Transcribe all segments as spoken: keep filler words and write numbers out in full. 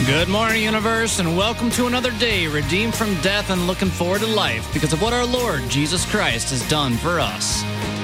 Good morning, universe, and welcome to another day redeemed from death and looking forward to life because of what our Lord Jesus Christ has done for us.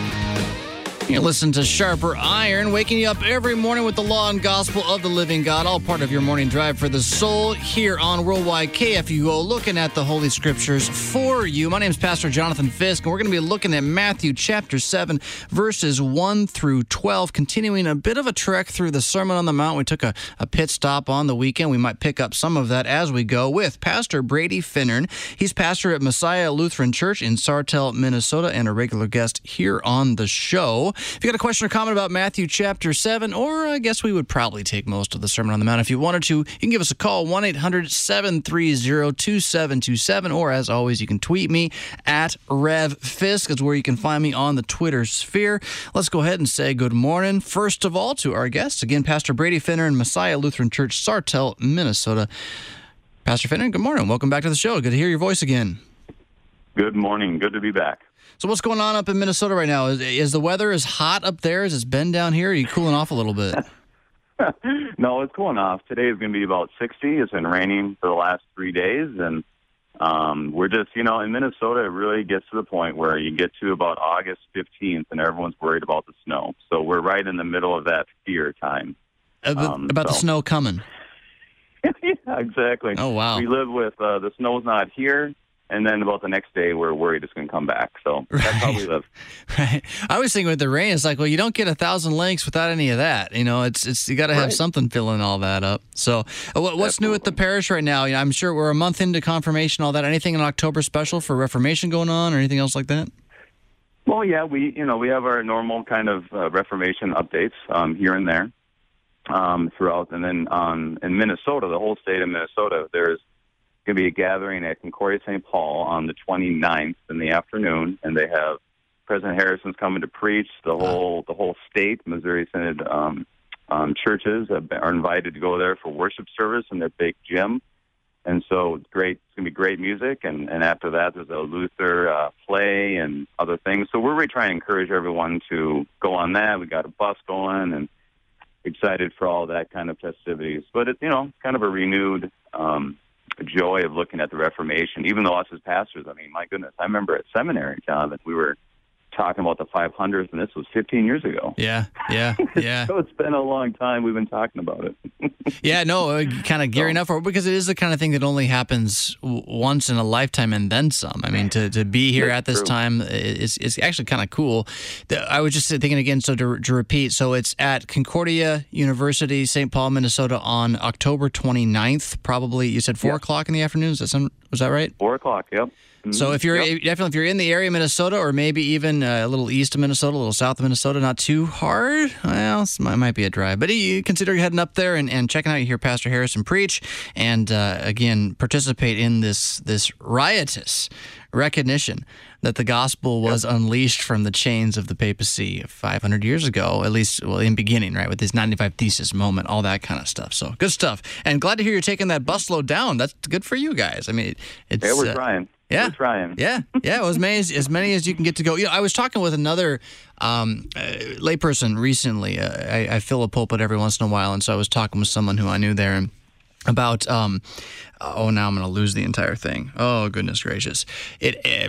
You listen to Sharper Iron, waking you up every morning with the law and gospel of the living God, all part of your morning drive for the soul here on Worldwide K F U O, looking at the Holy Scriptures for you. My name is Pastor Jonathan Fisk, and we're going to be looking at Matthew chapter seven, verses one through twelve, continuing a bit of a trek through the Sermon on the Mount. We took a, a pit stop on the weekend. We might pick up some of that as we go with Pastor Brady Finnern. He's pastor at Messiah Lutheran Church in Sartell, Minnesota, and a regular guest here on the show. If you got a question or comment about Matthew chapter seven, or I guess we would probably take most of the Sermon on the Mount. If you wanted to, you can give us a call, one eight hundred seven three zero two seven two seven, or as always, you can tweet me at RevFisk. Is where you can find me on the Twitter sphere. Let's go ahead and say good morning, first of all, to our guests. Again, Pastor Brady Finnern, Messiah Lutheran Church, Sartell, Minnesota. Pastor Finnern, good morning. Welcome back to the show. Good to hear your voice again. Good morning. Good to be back. So what's going on up in Minnesota right now? Is, is the weather as hot up there as it's been down here? Or are you cooling off a little bit? No, it's cooling off. Today is going to be about sixty. It's been raining for the last three days, and um, we're just, you know, in Minnesota, it really gets to the point where you get to about August fifteenth, and everyone's worried about the snow. So we're right in the middle of that fear time. Um, about so. the snow coming? Yeah, exactly. Oh, wow. We live with uh, the snow's not here. And then about the next day, we're worried it's going to come back. So that's right. how we live. Right. I was thinking with the rain, it's like, well, you don't get a thousand links without any of that. You know, it's it's you got to have right. something filling all that up. So uh, what, what's Absolutely. new at the parish right now? You know, I'm sure we're a month into confirmation, all that. Anything in October special for Reformation going on or anything else like that? Well, yeah, we you know we have our normal kind of uh, Reformation updates um, here and there um, throughout. And then um, in Minnesota, the whole state of Minnesota, there's going to be a gathering at Concordia Saint Paul on the twenty-ninth in the afternoon, and they have President Harrison's coming to preach. The whole the whole state, Missouri Synod um, um, churches have been, are invited to go there for worship service in their big gym, and so it's great. It's going to be great music, and, and after that, there's a Luther uh, play and other things. So we're really trying to encourage everyone to go on that. We got a bus going, and excited for all that kind of festivities. But it's you know kind of a renewed Um, joy of looking at the Reformation, even though us as pastors, I mean, my goodness, I remember at seminary, Jonathan, we were talking about the five hundredth, and this was fifteen years ago. Yeah, yeah, yeah. So it's been a long time we've been talking about it. Yeah, no, kind of gearing so, up for it, because it is the kind of thing that only happens w- once in a lifetime and then some. I mean, to, to be here at this true. time is is actually kind of cool. I was just thinking again, so to, to repeat, so it's at Concordia University, Saint Paul, Minnesota on October twenty-ninth, probably, you said four yep. o'clock in the afternoon? Is that some, was that right? four o'clock, yep. So if you're yep. definitely if you're in the area of Minnesota, or maybe even uh, a little east of Minnesota, a little south of Minnesota, not too hard. Well, it might be a drive, but you consider heading up there and, and checking out. You hear Pastor Harrison preach, and uh, again participate in this this riotous recognition that the gospel was yep. unleashed from the chains of the papacy five hundred years ago, at least, well, in beginning, right, with this ninety-five Thesis moment, all that kind of stuff. So good stuff, and glad to hear you're taking that busload down. That's good for you guys. I mean, it's yeah, we're uh, trying. Yeah, We're trying. yeah, yeah. Well, as many as, as many as you can get to go. You know, I was talking with another um, uh, layperson recently. Uh, I, I fill a pulpit every once in a while, and so I was talking with someone who I knew there and about. Um, oh, now I'm going to lose the entire thing. Oh, goodness gracious! It, it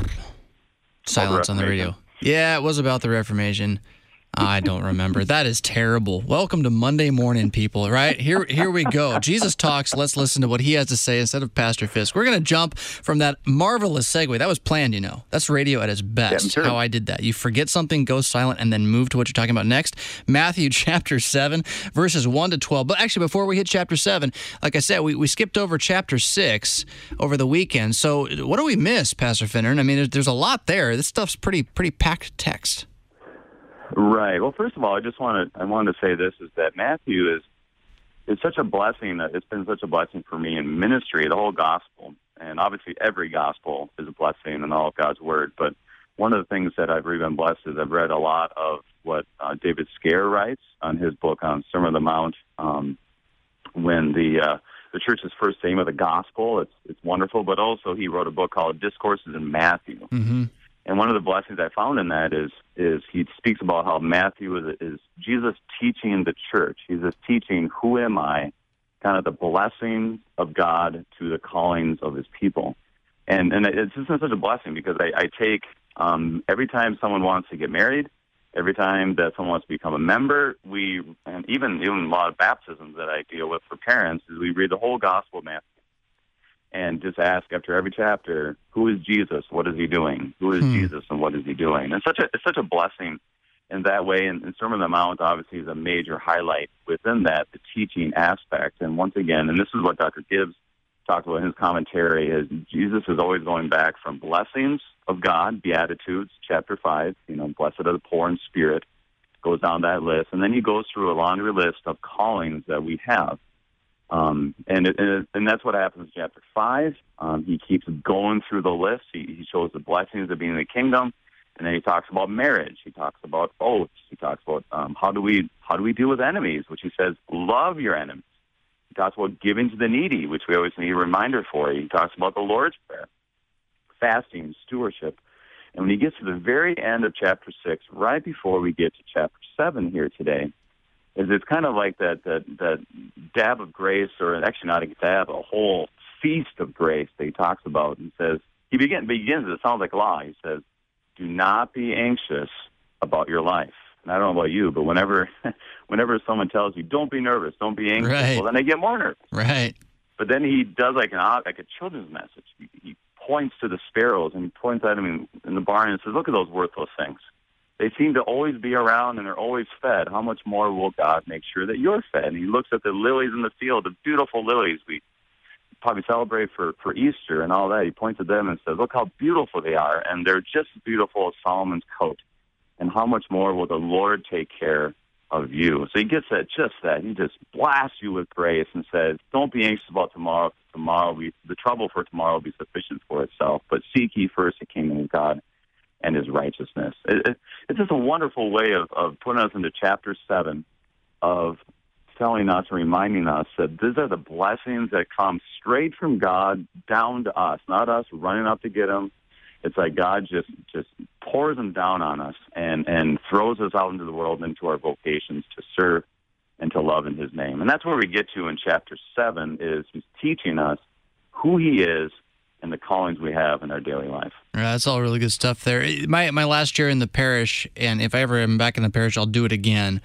silence on the radio. Yeah, it was about the Reformation. I don't remember. That is terrible. Welcome to Monday morning, people, right? Here here we go. Jesus talks. Let's listen to what he has to say instead of Pastor Fisk. We're going to jump from that marvelous segue. That was planned, you know. That's radio at its best, yeah, sure. how I did that. You forget something, go silent, and then move to what you're talking about next. Matthew chapter seven, verses one to twelve. But actually, before we hit chapter seven, like I said, we, we skipped over chapter six over the weekend. So what do we miss, Pastor Finnern? I mean, there's, there's a lot there. This stuff's pretty pretty packed text. Right. Well, first of all, I just wanted I wanted to say this is that Matthew is is such a blessing. It's been such a blessing for me in ministry, the whole gospel, and obviously every gospel is a blessing in all of God's word. But one of the things that I've really been blessed is I've read a lot of what uh, David Scare writes on his book on Sermon on the Mount. Um, when the uh, the church's first theme of the gospel, it's it's wonderful. But also he wrote a book called Discourses in Matthew. Mm-hmm. And one of the blessings I found in that is is he speaks about how Matthew is, is Jesus teaching the church. He's just teaching, who am I kind of the blessings of God to the callings of his people. And and it's just such a blessing because I, I take um, every time someone wants to get married, every time that someone wants to become a member, we, and even, even a lot of baptisms that I deal with for parents, is we read the whole Gospel of Matthew and just ask after every chapter, who is Jesus? What is he doing? Who is hmm. Jesus and what is he doing? And such a, it's such a blessing in that way. And, and Sermon on the Mount obviously is a major highlight within that, the teaching aspect. And once again, and this is what Doctor Gibbs talked about in his commentary, is Jesus is always going back from blessings of God, Beatitudes, chapter five, you know, blessed are the poor in spirit, goes down that list. And then he goes through a laundry list of callings that we have. Um, and, it, and, it, and that's what happens in chapter five. Um, he keeps going through the list. He, he shows the blessings of being in the kingdom. And then he talks about marriage. He talks about oaths. He talks about um, how do we how do we deal with enemies, which he says, love your enemies. He talks about giving to the needy, which we always need a reminder for. He talks about the Lord's Prayer, fasting, stewardship. And when he gets to the very end of chapter six, right before we get to chapter seven here today, is it's kind of like that, that, that dab of grace, or actually not a dab, a whole feast of grace that he talks about. He says, he begin, begins, it sounds like law. He says, do not be anxious about your life. And I don't know about you, but whenever whenever someone tells you, don't be nervous, don't be anxious, right. well, then they get more nervous. Right. But then he does like an like a children's message. He, he points to the sparrows, and he points at them in, in the barn and says, look at those worthless things. They seem to always be around, and they're always fed. How much more will God make sure that you're fed? And he looks at the lilies in the field, the beautiful lilies we probably celebrate for, for Easter and all that. He points at them and says, look how beautiful they are, and they're just as beautiful as Solomon's coat. And how much more will the Lord take care of you? So he gets at just that. He just blasts you with grace and says, don't be anxious about tomorrow. Tomorrow, we, the trouble for tomorrow will be sufficient for itself. But seek ye first the kingdom of God and his righteousness. It, it, it's just a wonderful way of, of putting us into chapter seven, of telling us and reminding us that these are the blessings that come straight from God down to us, not us running up to get them. It's like God just, just pours them down on us and, and throws us out into the world, into our vocations to serve and to love in his name. And that's where we get to in chapter seven, is he's teaching us who he is and the callings we have in our daily life. Yeah, that's all really good stuff there. My my last year in the parish, and if I ever am back in the parish, I'll do it again.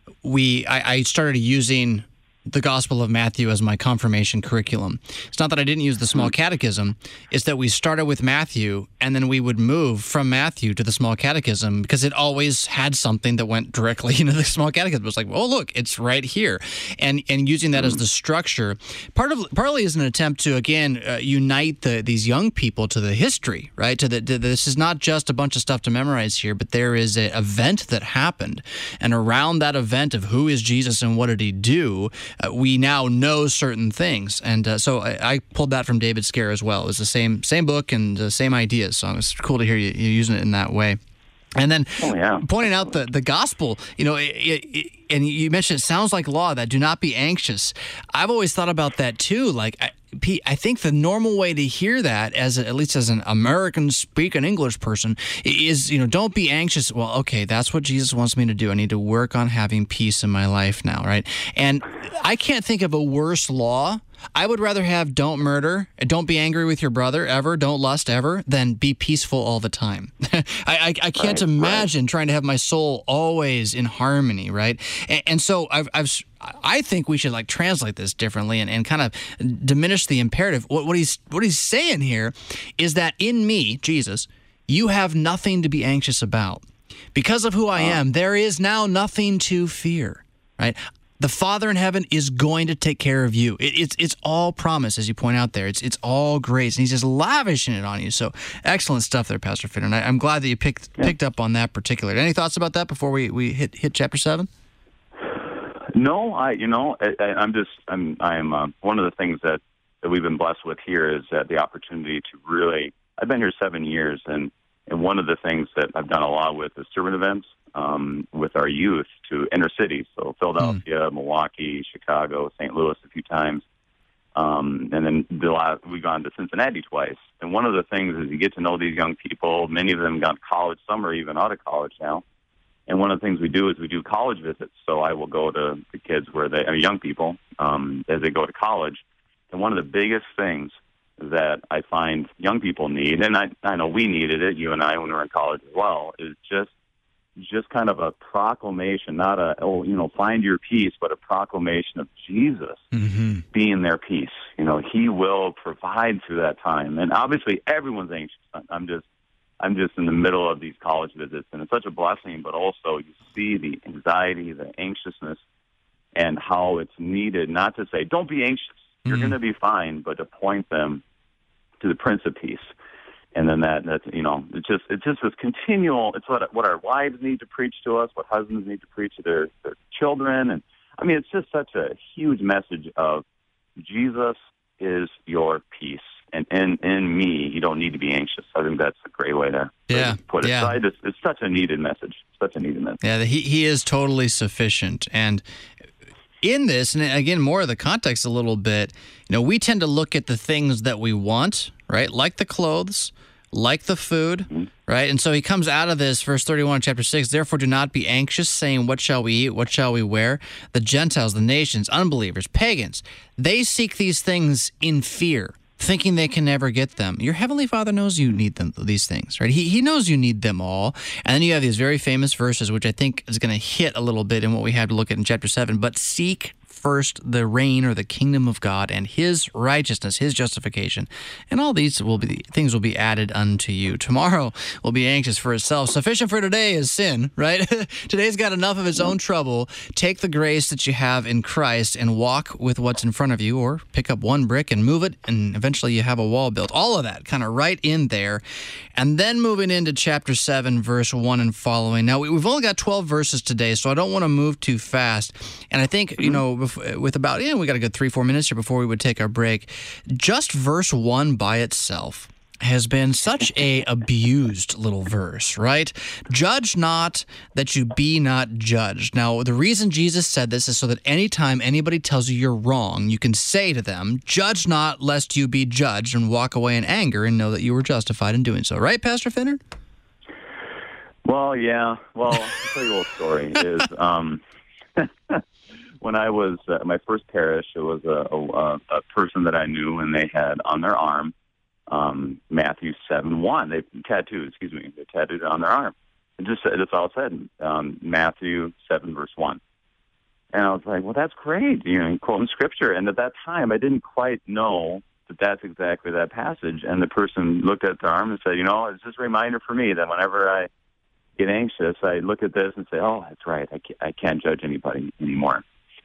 We I, I started using the Gospel of Matthew as my confirmation curriculum. It's not that I didn't use the small catechism. It's that we started with Matthew, and then we would move from Matthew to the small catechism because it always had something that went directly into the small catechism. It was like, oh, look, it's right here. And and using that as the structure, part of partly is an attempt to, again, uh, unite the, these young people to the history, right? To the, to this is not just a bunch of stuff to memorize here, but there is an event that happened. And around that event of who is Jesus and what did he do, Uh, we now know certain things. And uh, so I, I pulled that from David Scare as well. It was the same same book and the same ideas. So it's cool to hear you, you using it in that way. And then oh, yeah. pointing out the, the gospel, you know, it, it, and you mentioned it sounds like law, that do not be anxious. I've always thought about that too. Like, I, Pete, I think the normal way to hear that, as a, at least as an American speaking English person, is, you know, don't be anxious. Well, okay, that's what Jesus wants me to do. I need to work on having peace in my life now, right? And I can't think of a worse law. I would rather have don't murder, don't be angry with your brother ever, don't lust ever, than be peaceful all the time. I, I, I can't right, imagine right. trying to have my soul always in harmony, right? And, and so I've, I've, I think we should like translate this differently and, and kind of diminish the imperative. What, what he's what he's saying here is that in me, Jesus, you have nothing to be anxious about. Because of who I am, there is now nothing to fear, right? The Father in heaven is going to take care of you. It, it's it's all promise, as you point out there. It's it's all grace, and he's just lavishing it on you. So excellent stuff there, Pastor Fitter. And I, I'm glad that you picked yeah. picked up on that particular. Any thoughts about that before we, we hit hit chapter seven? No, I you know I, I, I'm just I'm I'm uh, one of the things that, that we've been blessed with here is uh, the opportunity to really. I've been here seven years, and and one of the things that I've done a lot with is servant events. Um, with our youth to inner cities, so Philadelphia, mm. Milwaukee, Chicago, Saint Louis a few times, um, and then the last, we've gone to Cincinnati twice. And one of the things is you get to know these young people. Many of them got to college, some are even out of college now, And one of the things we do is we do college visits. So I will go to the kids where they, I mean, young people, um, as they go to college. And one of the biggest things that I find young people need, and I, I know we needed it, you and I, when we were in college as well, is just just kind of a proclamation, not a, oh, you know, find your peace, but a proclamation of Jesus mm-hmm. being their peace. You know, he will provide through that time. And obviously everyone's anxious. I'm just, I'm just in the middle of these college visits, and it's such a blessing, but also you see the anxiety, the anxiousness, and how it's needed, not to say, don't be anxious, you're mm-hmm. going to be fine, but to point them to the Prince of Peace. And then that, that's, you know, it's just, it's just this continual, it's what what our wives need to preach to us, what husbands need to preach to their, their children. And I mean, it's just such a huge message of Jesus is your peace. And in, in me, you don't need to be anxious. I think that's a great way to yeah, put it. Yeah. So I just, it's such a needed message, such a needed message. Yeah, he, he is totally sufficient. And in this, and again, more of the context a little bit, you know, we tend to look at the things that we want, right? Like the clothes, like the food, mm-hmm. right? And so he comes out of this, verse thirty-one, chapter six, therefore do not be anxious, saying, what shall we eat? What shall we wear? The Gentiles, the nations, unbelievers, pagans, they seek these things in fear, thinking they can never get them. Your Heavenly Father knows you need them, these things, right? He he knows you need them all. And then you have these very famous verses, which I think is going to hit a little bit in what we have to look at in chapter seven. But seek first the reign or the kingdom of God and his righteousness, his justification. And all these will be things will be added unto you. Tomorrow will be anxious for itself. Sufficient for today is sin, right? Today's got enough of its own trouble. Take the grace that you have in Christ and walk with what's in front of you, or pick up one brick and move it, and eventually you have a wall built. All of that kind of right in there. And then moving into chapter seven, verse one and following. Now, we've only got twelve verses today, so I don't want to move too fast. And I think, you know, with about, yeah, we got a good three, four minutes here before we would take our break. Just verse one by itself has been such a abused little verse, right? Judge not that you be not judged. Now, the reason Jesus said this is so that anytime anybody tells you you're wrong, you can say to them, judge not lest you be judged, and walk away in anger and know that you were justified in doing so. Right, Pastor Finner? Well, yeah. Well, I'll tell you a little story. Is um, when I was uh, my first parish, it was a, a, a person that I knew, and they had on their arm um, Matthew seven one. They tattooed, excuse me, they tattooed it on their arm. It just that's all it said. Um, Matthew seven verse one. And I was like, well, that's great, you know, quoting scripture. And at that time, I didn't quite know that that's exactly that passage. And the person looked at their arm and said, you know, it's just a reminder for me that whenever I get anxious, I look at this and say, oh, that's right, I can't, I can't judge anybody anymore.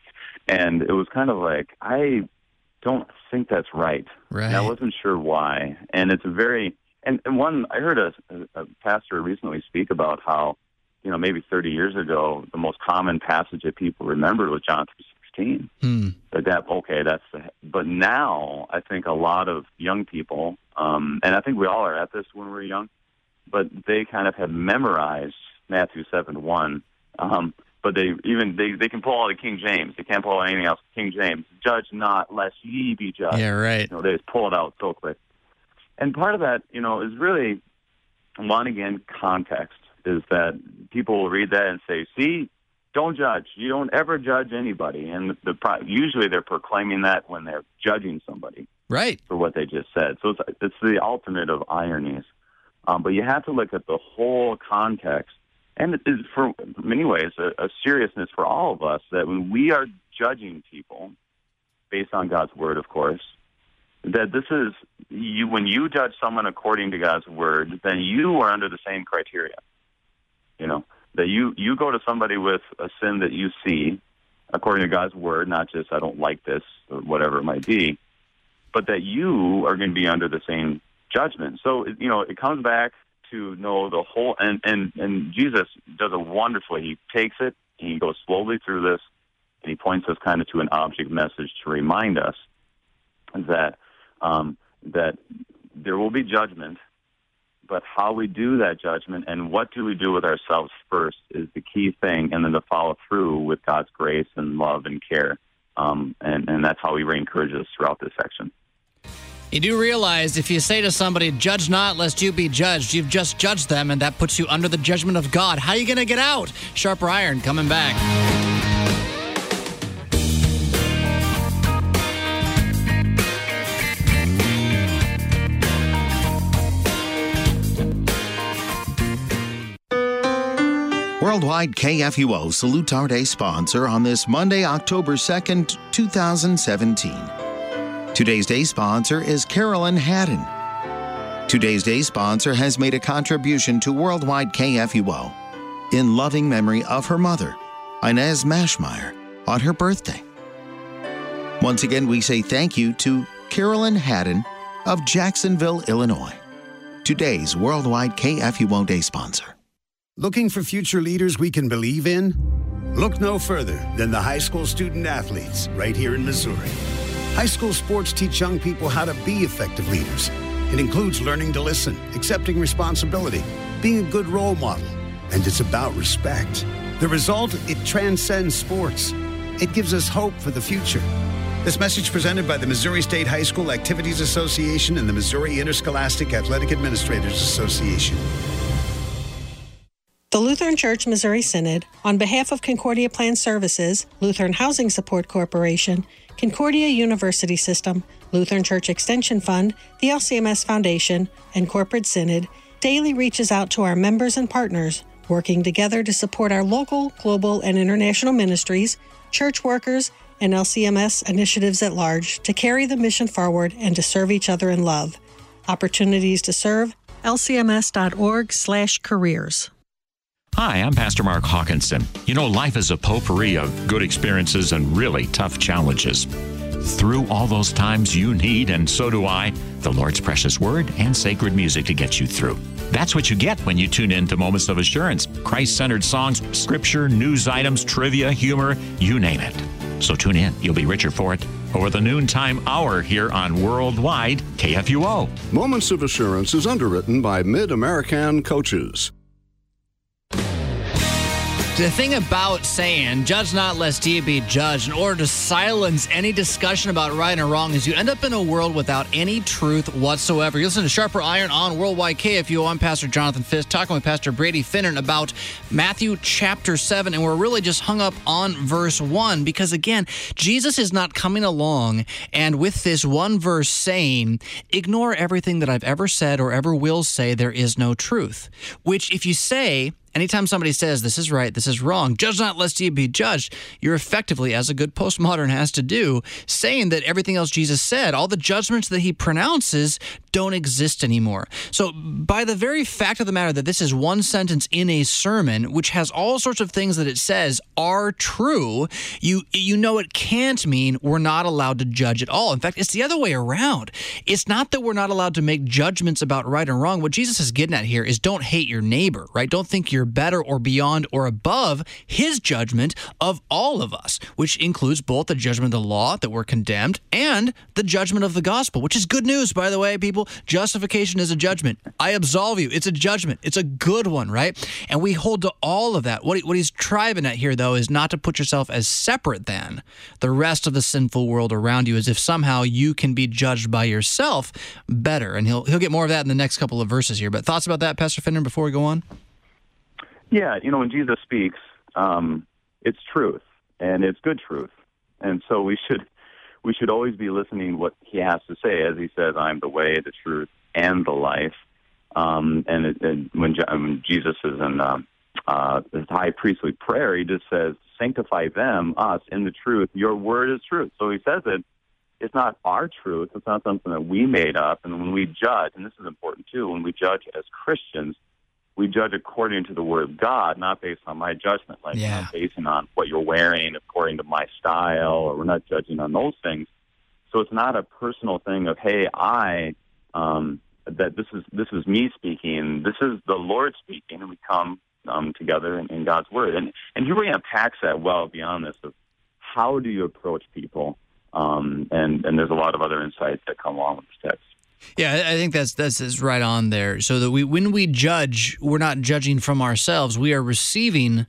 And it was kind of like, I don't think that's right. Right. And I wasn't sure why. And it's a very, and, and one, I heard a, a pastor recently speak about how, you know, maybe thirty years ago, the most common passage that people remembered was John three sixteen. Hmm. But that, okay, that's the, but now I think a lot of young people, um, and I think we all are at this when we're young, but they kind of have memorized Matthew seven one. Um, but they even, they, they can pull out the King James. They can't pull out anything else. King James, judge not lest ye be judged. Yeah, right. You know, they just pull it out so quick. And part of that, you know, is really, one, again, context. Is that people will read that and say, see, don't judge. You don't ever judge anybody. And the, the usually they're proclaiming that when they're judging somebody, right, for what they just said. So it's, it's the alternate of ironies. Um, but you have to look at the whole context. And it is, for many ways, a, a seriousness for all of us that when we are judging people, based on God's word, of course, that this is, you when you judge someone according to God's word, then you are under the same criteria. You know, that you, you go to somebody with a sin that you see, according to God's word, not just, I don't like this, or whatever it might be, but that you are going to be under the same judgment. So, you know, it comes back to know the whole, and, and, and Jesus does it wonderfully. He takes it, and he goes slowly through this, and he points us kind of to an object message to remind us that, um, that there will be judgment, but how we do that judgment and what do we do with ourselves first is the key thing, and then to follow through with God's grace and love and care. Um, and, and that's how he re-encourages us throughout this section. You do realize if you say to somebody, judge not lest you be judged, you've just judged them, and that puts you under the judgment of God. How are you going to get out? Sharper Iron coming back. Worldwide K F U O salutes our day sponsor on this Monday, October second, two thousand seventeen. Today's day sponsor is Carolyn Haddon. Today's day sponsor has made a contribution to Worldwide K F U O in loving memory of her mother, Inez Mashmeyer, on her birthday. Once again, we say thank you to Carolyn Haddon of Jacksonville, Illinois. Today's Worldwide K F U O day sponsor. Looking for future leaders we can believe in? Look no further than the high school student athletes right here in Missouri. High school sports teach young people how to be effective leaders. It includes learning to listen, accepting responsibility, being a good role model, and it's about respect. The result, it transcends sports. It gives us hope for the future. This message presented by the Missouri State High School Activities Association and the Missouri Interscholastic Athletic Administrators Association. The Lutheran Church Missouri Synod, on behalf of Concordia Plan Services, Lutheran Housing Support Corporation, Concordia University System, Lutheran Church Extension Fund, the L C M S Foundation, and Corporate Synod, daily reaches out to our members and partners, working together to support our local, global, and international ministries, church workers, and L C M S initiatives at large to carry the mission forward and to serve each other in love. Opportunities to serve, L C M S dot org slash careers. Hi, I'm Pastor Mark Hawkinson. You know, life is a potpourri of good experiences and really tough challenges. Through all those times, you need, and so do I, the Lord's precious word and sacred music to get you through. That's what you get when you tune in to Moments of Assurance. Christ-centered songs, scripture, news items, trivia, humor, you name it. So tune in. You'll be richer for it over the noontime hour here on Worldwide K F U O. Moments of Assurance is underwritten by Mid-American Coaches. The thing about saying, judge not lest ye be judged, in order to silence any discussion about right and wrong, is you end up in a world without any truth whatsoever. You listen to Sharper Iron on Worldwide K F U O. I'm Pastor Jonathan Fisk, talking with Pastor Brady Finnan about Matthew chapter seven, and we're really just hung up on verse one, because again, Jesus is not coming along and with this one verse saying, ignore everything that I've ever said or ever will say, there is no truth. Which if you say, anytime somebody says, this is right, this is wrong, judge not lest ye be judged, you're effectively, as a good postmodern has to do, saying that everything else Jesus said, all the judgments that he pronounces, don't exist anymore. So by the very fact of the matter that this is one sentence in a sermon, which has all sorts of things that it says are true, you you know it can't mean we're not allowed to judge at all. In fact, it's the other way around. It's not that we're not allowed to make judgments about right and wrong. What Jesus is getting at here is don't hate your neighbor, right? Don't think you're better or beyond or above his judgment of all of us, which includes both the judgment of the law that we're condemned and the judgment of the gospel, which is good news, by the way, people. Justification is a judgment. I absolve you. It's a judgment. It's a good one, right? And we hold to all of that. What, he, what he's driving at here, though, is not to put yourself as separate than the rest of the sinful world around you, as if somehow you can be judged by yourself better. And he'll he'll get more of that in the next couple of verses here. But thoughts about that, Pastor Finnan, before we go on? Yeah, you know, when Jesus speaks, um, it's truth, and it's good truth. And so we should we should always be listening what he has to say. As he says, I'm the way, the truth, and the life. Um, and, it, and when, when Jesus is in um, uh, his high priestly prayer, he just says, sanctify them, us, in the truth. Your word is truth. So he says it. It's not our truth. It's not something that we made up. And when we judge, and this is important too, when we judge as Christians, we judge according to the word of God, not based on my judgment, like yeah. not basing on what you're wearing according to my style, or we're not judging on those things. So it's not a personal thing of, hey, I, um, that this is this is me speaking, this is the Lord speaking, and we come um, together in, in God's word. And, and he really unpacks that well beyond this of how do you approach people, um, and, and there's a lot of other insights that come along with this text. Yeah, I think that's that's, that's right on there. So that we, when we judge, we're not judging from ourselves. We are receiving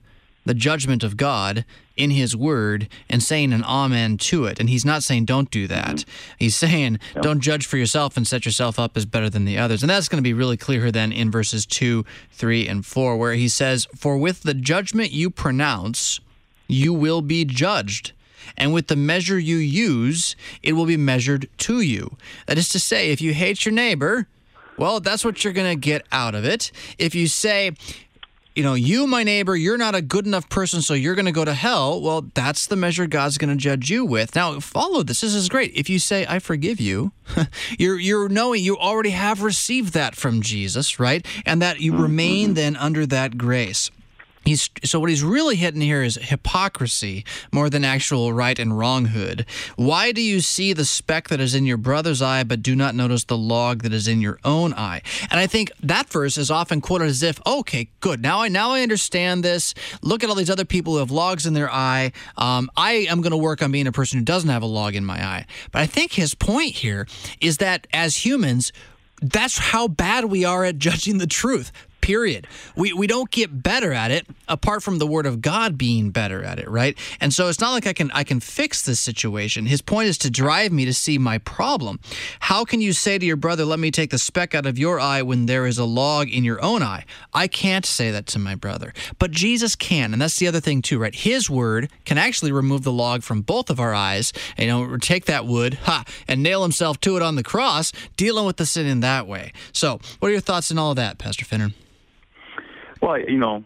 the judgment of God in his word and saying an amen to it. And he's not saying don't do that. Mm-hmm. He's saying yep. don't judge for yourself and set yourself up as better than the others. And that's going to be really clear here then in verses two, three, and four, where he says, "For with the judgment you pronounce, you will be judged. And with the measure you use, it will be measured to you." That is to say, if you hate your neighbor, well, that's what you're going to get out of it. If you say, you know, you, my neighbor, you're not a good enough person, so you're going to go to hell, well, that's the measure God's going to judge you with. Now, follow this. This is great. If you say, I forgive you, you're you're knowing you already have received that from Jesus, right? And that you remain then under that grace. He's, so what he's really hitting here is hypocrisy more than actual right and wronghood. Why do you see the speck that is in your brother's eye but do not notice the log that is in your own eye? And I think that verse is often quoted as if, okay, good, now I now I understand this. Look at all these other people who have logs in their eye. Um, I am going to work on being a person who doesn't have a log in my eye. But I think his point here is that as humans, that's how bad we are at judging the truth. Period. We we don't get better at it apart from the Word of God being better at it, right? And so it's not like I can I can fix this situation. His point is to drive me to see my problem. How can you say to your brother, let me take the speck out of your eye when there is a log in your own eye? I can't say that to my brother. But Jesus can, and that's the other thing too, right? His Word can actually remove the log from both of our eyes, you know, take that wood, ha, and nail himself to it on the cross, dealing with the sin in that way. So what are your thoughts on all of that, Pastor Finner? Well, you know,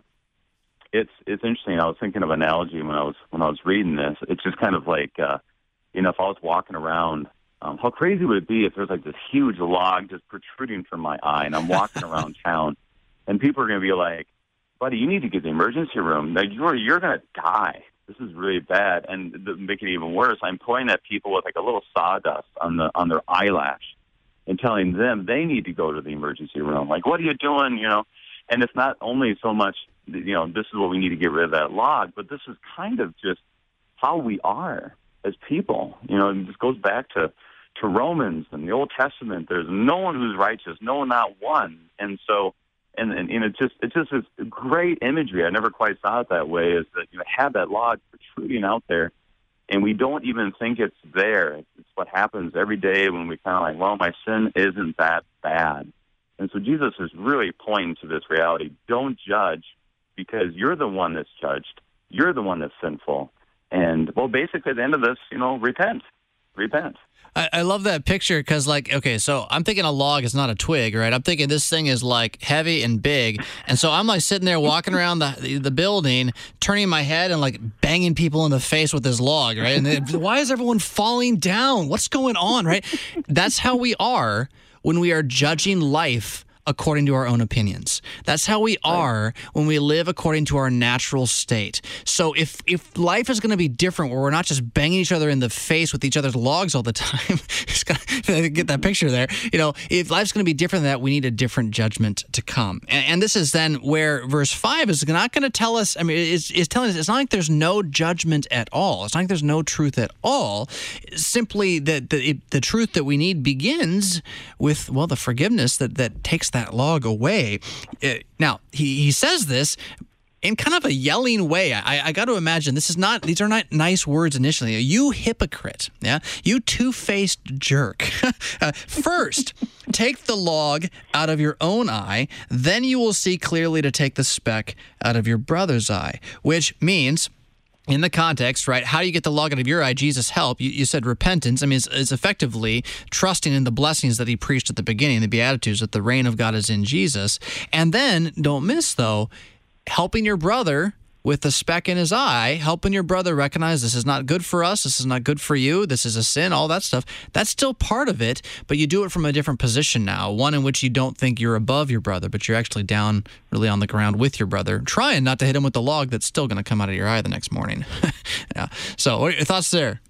it's it's interesting. I was thinking of an analogy when I was when I was reading this. It's just kind of like, uh, you know, if I was walking around, um, how crazy would it be if there's like this huge log just protruding from my eye, and I'm walking around town, and people are going to be like, "Buddy, you need to get to the emergency room. Like, you're you're going to die. This is really bad." And to make it even worse, I'm pointing at people with like a little sawdust on the on their eyelash, and telling them they need to go to the emergency room. Like, what are you doing? You know. And it's not only so much, you know, this is what we need to get rid of that log, but this is kind of just how we are as people. You know, and this goes back to, to Romans and the Old Testament. There's no one who's righteous, no one, not one. And so, and, and, and it just it's just this great imagery. I never quite saw it that way, is that you know, have that log protruding out there, and we don't even think it's there. It's what happens every day when we kind of like, well, my sin isn't that bad. And so Jesus is really pointing to this reality. Don't judge, because you're the one that's judged. You're the one that's sinful. And, well, basically at the end of this, you know, repent. Repent. I, I love that picture because, like, okay, so I'm thinking a log is not a twig, right? I'm thinking this thing is, like, heavy and big. And so I'm, like, sitting there walking around the the building, turning my head and, like, banging people in the face with this log, right? And they, why is everyone falling down? What's going on, right? That's how we are when we are judging life according to our own opinions. That's how we are when we live according to our natural state. So if if life is going to be different, where we're not just banging each other in the face with each other's logs all the time, just gotta get that picture there. You know, if life's going to be different than that, we need a different judgment to come. And, and this is then where verse five is not going to tell us. I mean, it's, it's telling us it's not like there's no judgment at all. It's not like there's no truth at all. It's simply that the, it, the truth that we need begins with, well, the forgiveness that that takes that log away. Uh, now, he, he says this in kind of a yelling way. I, I got to imagine this is not, these are not nice words initially. You hypocrite, yeah? You two-faced jerk. uh, first, take the log out of your own eye, then you will see clearly to take the speck out of your brother's eye, which means, in the context, right, how do you get the log out of your eye? Jesus help. You, you said repentance. I mean, it's, it's effectively trusting in the blessings that he preached at the beginning, the Beatitudes, that the reign of God is in Jesus. And then, don't miss, though, helping your brother with the speck in his eye, helping your brother recognize this is not good for us, this is not good for you, this is a sin, all that stuff. That's still part of it, but you do it from a different position now, one in which you don't think you're above your brother, but you're actually down really on the ground with your brother, trying not to hit him with the log that's still going to come out of your eye the next morning. Yeah. So what are your thoughts there?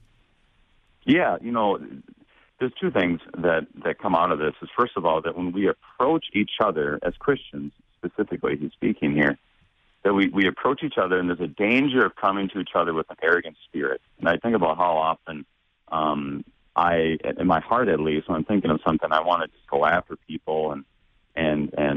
Yeah, you know, there's two things that, that come out of this. Is first of all, that when we approach each other as Christians, specifically he's speaking here, that we, we approach each other, and there's a danger of coming to each other with an arrogant spirit. And I think about how often um, I, in my heart at least, when I'm thinking of something, I want to just go after people and and and say, well,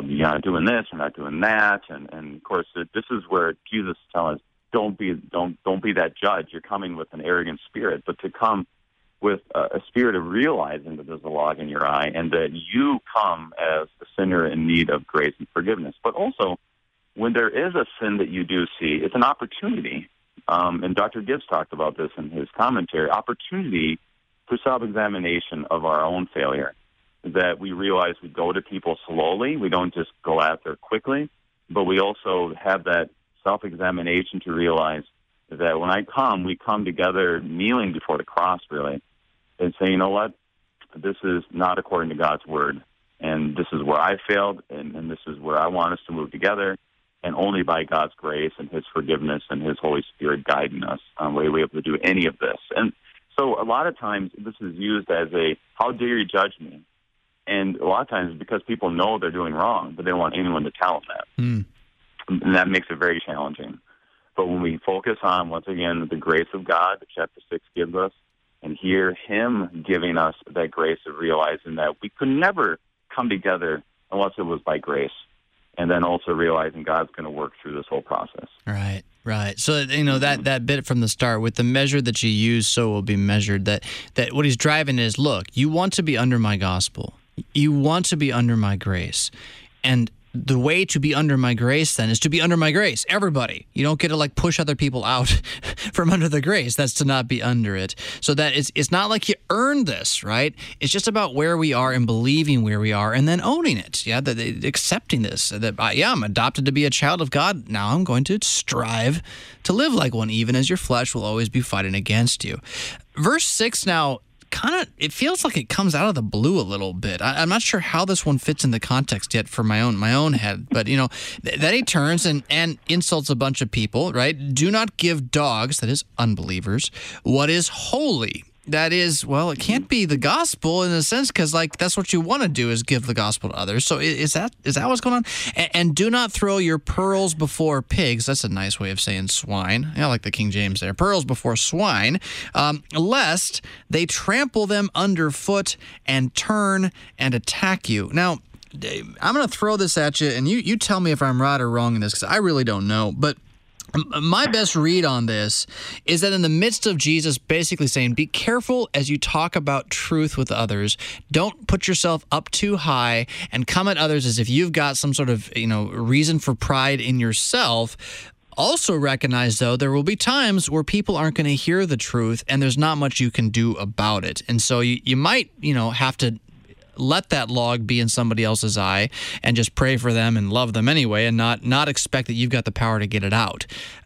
know, you're not doing this, you're not doing that, and, and of course, this is where Jesus is telling us, don't be, don't, don't be that judge. You're coming with an arrogant spirit, but to come with a, a spirit of realizing that there's a log in your eye and that you come as a sinner in need of grace and forgiveness. But also, when there is a sin that you do see, it's an opportunity. Um, and Doctor Gibbs talked about this in his commentary, opportunity for self-examination of our own failure, that we realize we go to people slowly, we don't just go after quickly, but we also have that self-examination to realize that when I come, we come together kneeling before the cross, really, and say, you know what, this is not according to God's word, and this is where I failed, and, and this is where I want us to move together, and only by God's grace and his forgiveness and his Holy Spirit guiding us um, will we able to do any of this. And so a lot of times this is used as a, how dare you judge me? And a lot of times because people know they're doing wrong, but they don't want anyone to tell them that. Mm. And that makes it very challenging. But when we focus on, once again, the grace of God that chapter six gives us, and hear him giving us that grace of realizing that we could never come together unless it was by grace, and then also realizing God's going to work through this whole process. Right, right. So, you know, that, that bit from the start, with the measure that you use, so will be measured, that, that what he's driving is, look, you want to be under my gospel. You want to be under my grace. And the way to be under my grace, then, is to be under my grace. Everybody. You don't get to, like, push other people out from under the grace. That's to not be under it. So that it's, it's not like you earn this, right? It's just about where we are and believing where we are and then owning it. Yeah, that, that accepting this. That, uh, yeah, I'm adopted to be a child of God. Now I'm going to strive to live like one, even as your flesh will always be fighting against you. Verse six now, kind of, it feels like it comes out of the blue a little bit. I, I'm not sure how this one fits in the context yet for my own my own head, but you know, th- then he turns and, and insults a bunch of people, right? Do not give dogs, that is unbelievers, what is holy. That is, well, it can't be the gospel in a sense, because like that's what you want to do, is give the gospel to others. So is that is that what's going on? And, and do not throw your pearls before pigs. That's a nice way of saying swine. I like the King James there. Pearls before swine, um, lest they trample them underfoot and turn and attack you. Now, I'm going to throw this at you, and you you tell me if I'm right or wrong in this, because I really don't know, but my best read on this is that in the midst of Jesus basically saying, be careful as you talk about truth with others. Don't put yourself up too high and come at others as if you've got some sort of, you know, reason for pride in yourself. Also recognize, though, there will be times where people aren't going to hear the truth and there's not much you can do about it. And so you, you might, you know, have to let that log be in somebody else's eye and just pray for them and love them anyway, and not not expect that you've got the power to get it out.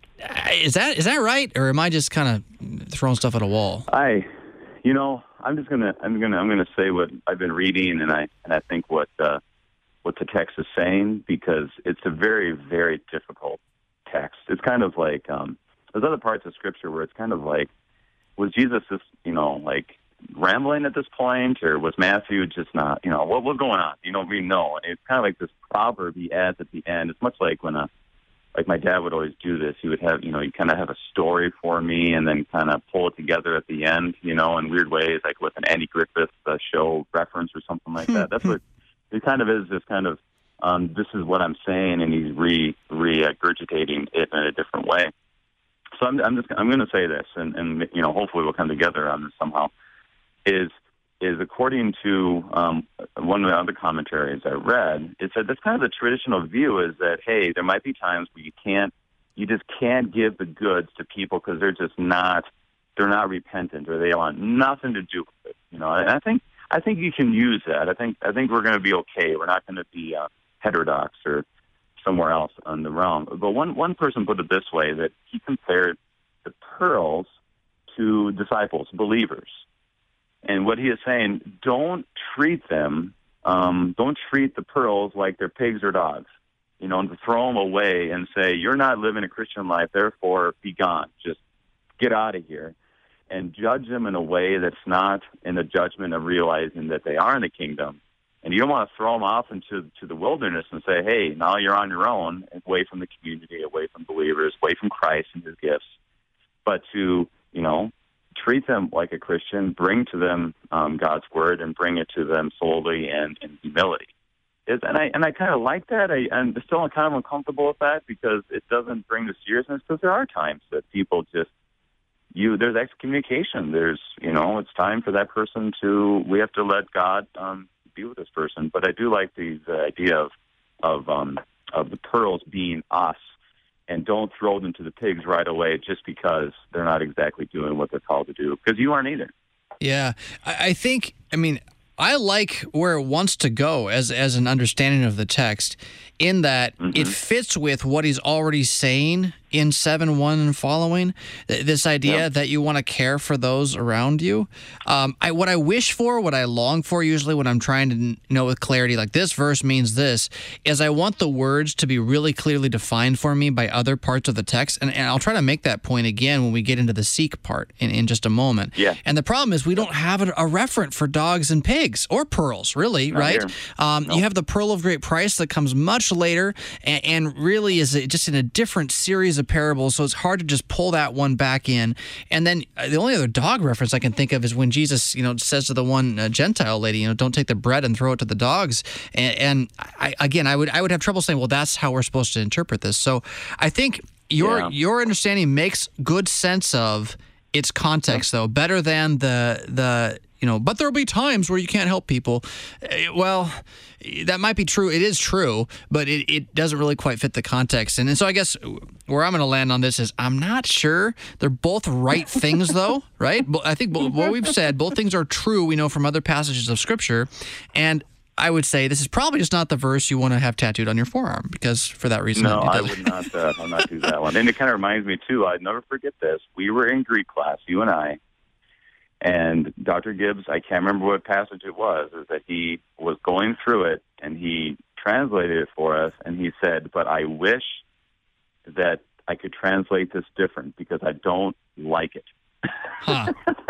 Is that is that right, or am I just kind of throwing stuff at a wall? I, you know, I'm just gonna I'm gonna I'm gonna say what I've been reading, and I and I think what uh, what the text is saying, because it's a very very difficult text. It's kind of like um, there's other parts of Scripture where it's kind of like, was Jesus just, you know, like rambling at this point, or was Matthew just not, you know, what was going on? You know, we know. And it's kind of like this proverb he adds at the end. It's much like when a, like my dad would always do this. He would have, you know, he kind of have a story for me and then kind of pull it together at the end, you know, in weird ways, like with an Andy Griffith uh, show reference or something like that. That's what it kind of is, this kind of, um, this is what I'm saying, and he's re, regurgitating it in a different way. So I'm, I'm just, I'm going to say this, and, and, you know, hopefully we'll come together on this somehow. Is is according to um, one of the other commentaries I read, it said that's kind of the traditional view, is that, hey, there might be times where you can't, you just can't give the goods to people because they're just not, they're not repentant, or they want nothing to do with it. You know, and I think I think you can use that. I think I think we're going to be okay. We're not going to be uh, heterodox or somewhere else on the realm. But one one person put it this way, that he compared the pearls to disciples, believers. And what he is saying, don't treat them, um, don't treat the pearls like they're pigs or dogs, you know, and to throw them away and say, you're not living a Christian life, therefore be gone. Just get out of here. And judge them in a way that's not in the judgment of realizing that they are in the kingdom. And you don't want to throw them off into to the wilderness and say, hey, now you're on your own, away from the community, away from believers, away from Christ and his gifts. But to, you know, treat them like a Christian, bring to them um, God's word, and bring it to them solely and in humility. is, and I and I kind of like that. I, I'm still kind of uncomfortable with that because it doesn't bring the seriousness. Because there are times that people just you there's excommunication. There's you know it's time for that person to we have to let God um, be with this person. But I do like the, the idea of of um, of the pearls being us, and don't throw them to the pigs right away just because they're not exactly doing what they're called to do. Because you aren't either. Yeah, I, I think. I mean. I like where it wants to go as as an understanding of the text, in that mm-hmm. it fits with what he's already saying in seven one and following. This idea yep. that you want to care for those around you. Um, I, what I wish for, what I long for, usually when I'm trying to know with clarity, like this verse means this, is I want the words to be really clearly defined for me by other parts of the text, and, and I'll try to make that point again when we get into the seek part in, in just a moment. Yeah. And the problem is we don't have a, a referent for dogs and pigs, or pearls, really, Not right? Um, nope. You have the pearl of great price that comes much later, and, and really is just in a different series of parables, so it's hard to just pull that one back in. And then uh, the only other dog reference I can think of is when Jesus, you know, says to the one uh, Gentile lady, you know, don't take the bread and throw it to the dogs. And, and I, again, I would I would have trouble saying, well, that's how we're supposed to interpret this. So I think your yeah. your understanding makes good sense of its context, though, better than the the you know. But there'll be times where you can't help people. Well, that might be true. It is true, but it, it doesn't really quite fit the context. And, and so I guess where I'm going to land on this is I'm not sure. They're both right things, though, right? I think what we've said, both things are true. We know from other passages of Scripture, and I would say this is probably just not the verse you want to have tattooed on your forearm, because for that reason. No, I would not. Uh, I'll not do that one. And it kind of reminds me too. I'd never forget this. We were in Greek class, you and I, and Doctor Gibbs. I can't remember what passage it was. Is that he was going through it and he translated it for us, and he said, "But I wish that I could translate this different because I don't like it." Huh.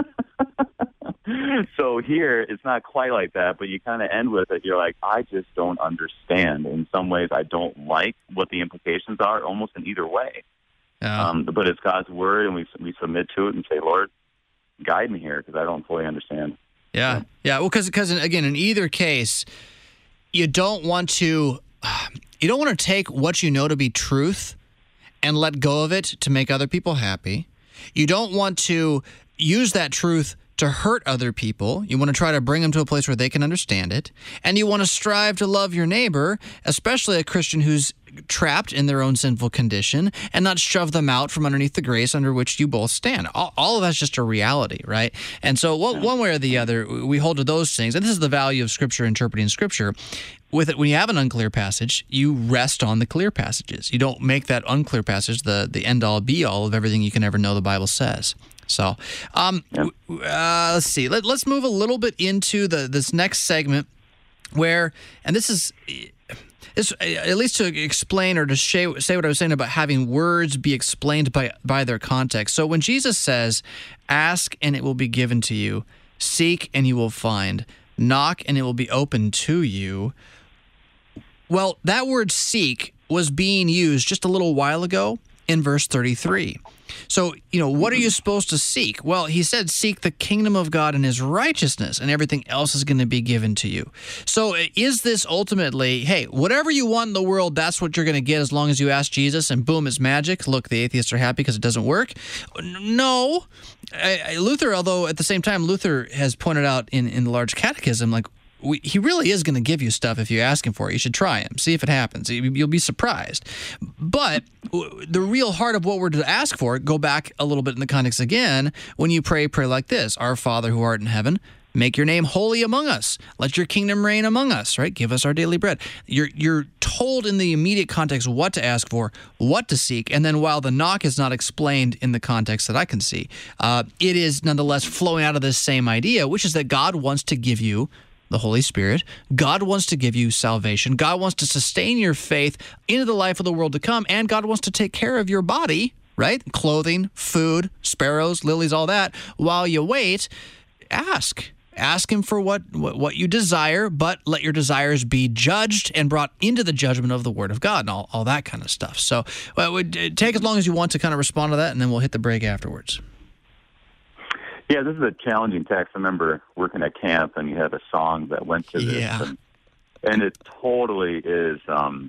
So here, it's not quite like that, but you kind of end with it. You're like, I just don't understand. In some ways, I don't like what the implications are, almost in either way. Yeah. Um, but it's God's word, and we we submit to it and say, Lord, guide me here, because I don't fully understand. Yeah, yeah. Well, because because again, in either case, you don't want to you don't want to take what you know to be truth and let go of it to make other people happy. You don't want to use that truth to hurt other people. You want to try to bring them to a place where they can understand it. And you want to strive to love your neighbor, especially a Christian who's trapped in their own sinful condition, and not shove them out from underneath the grace under which you both stand. All, all of that's just a reality, right? And so what, one way or the other, we hold to those things. And this is the value of Scripture, interpreting Scripture. With it, when you have an unclear passage, you rest on the clear passages. You don't make that unclear passage the, the end-all, be-all of everything you can ever know the Bible says. So, um, Yep. uh, let's see. Let, let's move a little bit into the this next segment where, and this is, this at least to explain or to say, say what I was saying about having words be explained by, by their context. So when Jesus says, ask and it will be given to you, seek and you will find, knock and it will be open to you. Well, that word seek was being used just a little while ago in verse thirty-three. So, you know, what are you supposed to seek? Well, he said, seek the kingdom of God and his righteousness, and everything else is going to be given to you. So is this ultimately, hey, whatever you want in the world, that's what you're going to get as long as you ask Jesus, and boom, it's magic. Look, the atheists are happy because it doesn't work. No. I, I, Luther, although at the same time, Luther has pointed out in, in the Large Catechism, like, We, he really is going to give you stuff if you ask him for it. You should try him. See if it happens. You'll be surprised. But the real heart of what we're to ask for, go back a little bit in the context again. When you pray, pray like this. Our Father who art in heaven, make your name holy among us. Let your kingdom reign among us, right? Give us our daily bread. You're, you're told in the immediate context what to ask for, what to seek. And then while the knock is not explained in the context that I can see, uh, it is nonetheless flowing out of this same idea, which is that God wants to give you the Holy Spirit. God wants to give you salvation. God wants to sustain your faith into the life of the world to come, and God wants to take care of your body, right? Clothing, food, sparrows, lilies, all that. While you wait, ask. Ask him for what, what, what you desire, but let your desires be judged and brought into the judgment of the Word of God and all, all that kind of stuff. So well, it would take as long as you want to kind of respond to that, and then we'll hit the break afterwards. Yeah, this is a challenging text. I remember working at camp, and you had a song that went to this. Yeah. And and it totally is. Um,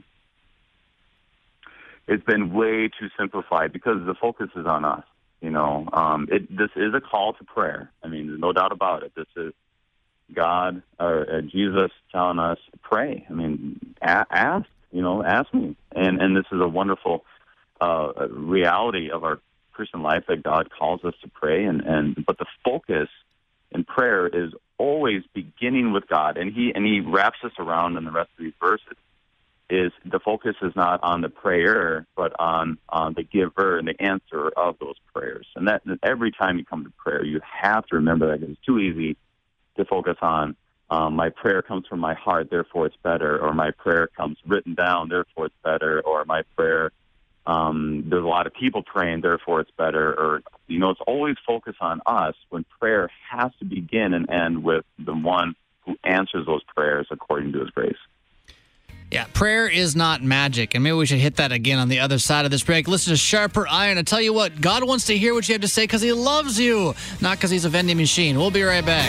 it's been way too simplified because the focus is on us. You know, um, it, this is a call to prayer. I mean, there's no doubt about it. This is God or uh, Jesus telling us to pray. I mean, a- ask. You know, ask me. And and this is a wonderful uh, reality of our Christian life that God calls us to pray. And, and but the focus in prayer is always beginning with God. And he and he wraps us around in the rest of these verses. Is the focus is not on the prayer, but on, on the giver and the answer of those prayers. And that every time you come to prayer, you have to remember that it's too easy to focus on um, my prayer comes from my heart, therefore it's better, or my prayer comes written down, therefore it's better, or my prayer, um, there's a lot of people praying, therefore it's better, or, you know, it's always focused on us when prayer has to begin and end with the one who answers those prayers according to his grace. Yeah, prayer is not magic, and maybe we should hit that again on the other side of this break. Listen to Sharper Iron. I tell you what, God wants to hear what you have to say because he loves you, not because he's a vending machine. We'll be right back.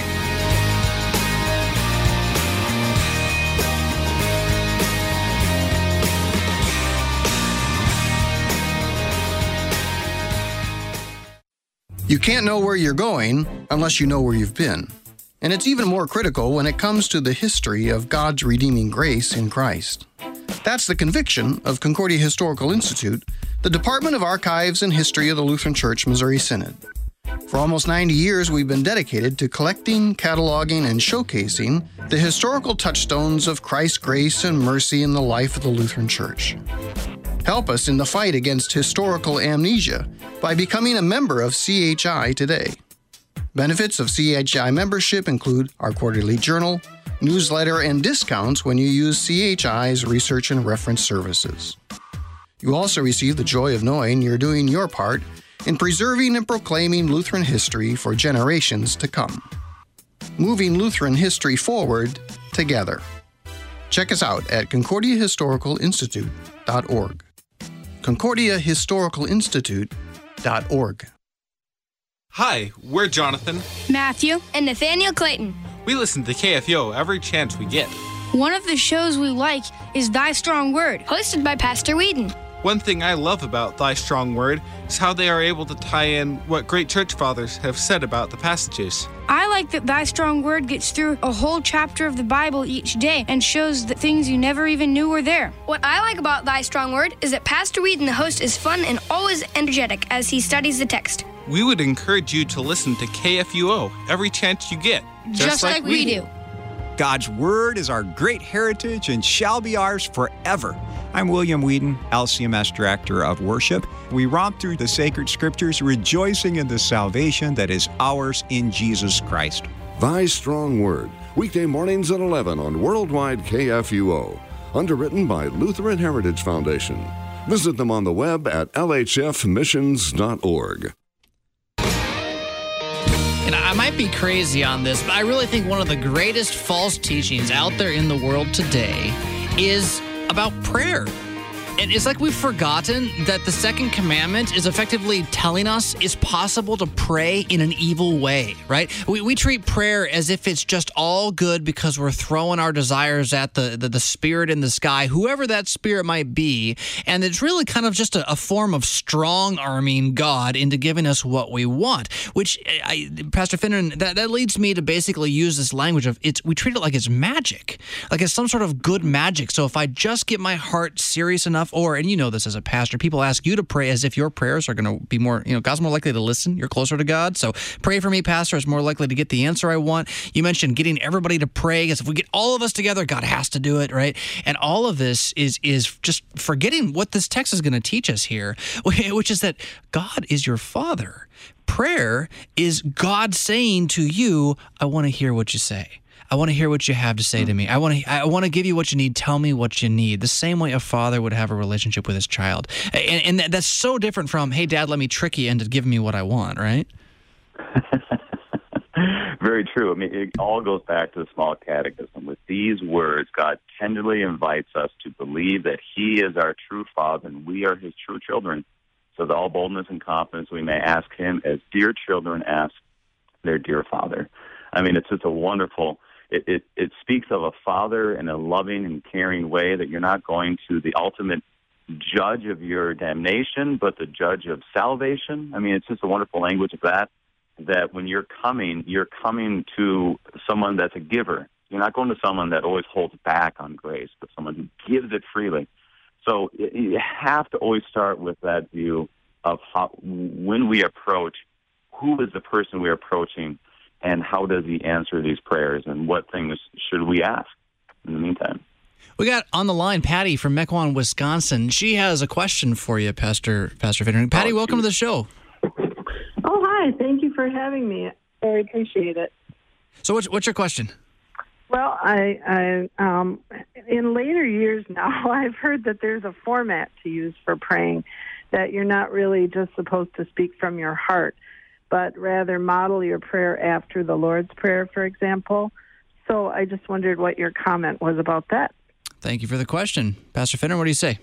You can't know where you're going unless you know where you've been. And it's even more critical when it comes to the history of God's redeeming grace in Christ. That's the conviction of Concordia Historical Institute, the Department of Archives and History of the Lutheran Church Missouri Synod. For almost ninety years, we've been dedicated to collecting, cataloging, and showcasing the historical touchstones of Christ's grace and mercy in the life of the Lutheran Church. Help us in the fight against historical amnesia by becoming a member of C H I today. Benefits of C H I membership include our quarterly journal, newsletter, and discounts when you use C H I's research and reference services. You also receive the joy of knowing you're doing your part in preserving and proclaiming Lutheran history for generations to come. Moving Lutheran history forward together. Check us out at concordia historical institute dot org. concordia historical institute dot org. Hi, we're Jonathan, Matthew, and Nathaniel Clayton. We listen to K F U O every chance we get. One of the shows we like is Thy Strong Word, hosted by Pastor Whedon. One thing I love about Thy Strong Word is how they are able to tie in what great church fathers have said about the passages. I like that Thy Strong Word gets through a whole chapter of the Bible each day and shows the things you never even knew were there. What I like about Thy Strong Word is that Pastor Whedon, the host, is fun and always energetic as he studies the text. We would encourage you to listen to K F U O every chance you get. Just, just like, like we do. do. God's Word is our great heritage and shall be ours forever. I'm William Whedon, L C M S Director of Worship. We romp through the sacred scriptures, rejoicing in the salvation that is ours in Jesus Christ. Thy Strong Word, weekday mornings at eleven on Worldwide K F U O. Underwritten by Lutheran Heritage Foundation. Visit them on the web at L H F missions dot org. And I might be crazy on this, but I really think one of the greatest false teachings out there in the world today is about prayer. And it's like we've forgotten that the second commandment is effectively telling us it's possible to pray in an evil way, right? We we treat prayer as if it's just all good because we're throwing our desires at the, the, the spirit in the sky, whoever that spirit might be. And it's really kind of just a, a form of strong-arming God into giving us what we want, which, I, Pastor Finneran, that, that leads me to basically use this language of it's. We treat it like it's magic, like it's some sort of good magic. So if I just get my heart serious enough, or, and you know this as a pastor, people ask you to pray as if your prayers are going to be more, you know, God's more likely to listen. You're closer to God. So pray for me, Pastor, is more likely to get the answer I want. You mentioned getting everybody to pray, because if we get all of us together, God has to do it, right? And all of this is is just forgetting what this text is going to teach us here, which is that God is your Father. Prayer is God saying to you, I want to hear what you say. I want to hear what you have to say to me. I want to I want to give you what you need. Tell me what you need. The same way a father would have a relationship with his child. And, and that's so different from, hey, Dad, let me trick you into giving me what I want, right? Very true. I mean, it all goes back to the small catechism. With these words, God tenderly invites us to believe that he is our true Father and we are his true children. So with all boldness and confidence, we may ask him as dear children ask their dear Father. I mean, it's just a wonderful it, it, it speaks of a father in a loving and caring way, that you're not going to the ultimate judge of your damnation, but the judge of salvation. I mean, it's just a wonderful language of that, that when you're coming, you're coming to someone that's a giver. You're not going to someone that always holds back on grace, but someone who gives it freely. So you have to always start with that view of how, when we approach, who is the person we're approaching, and how does he answer these prayers, and what things should we ask in the meantime? We got on the line Patty from Mequon, Wisconsin. She has a question for you, Pastor Pastor Finnern. Patty, oh, welcome to the show. Oh, hi. Thank you for having me. I appreciate it. So what's, what's your question? Well, I, I um, in later years now, I've heard that there's a format to use for praying, that you're not really just supposed to speak from your heart, but rather model your prayer after the Lord's Prayer, for example. So I just wondered what your comment was about that. Thank you for the question. Pastor Finnern, what do you say?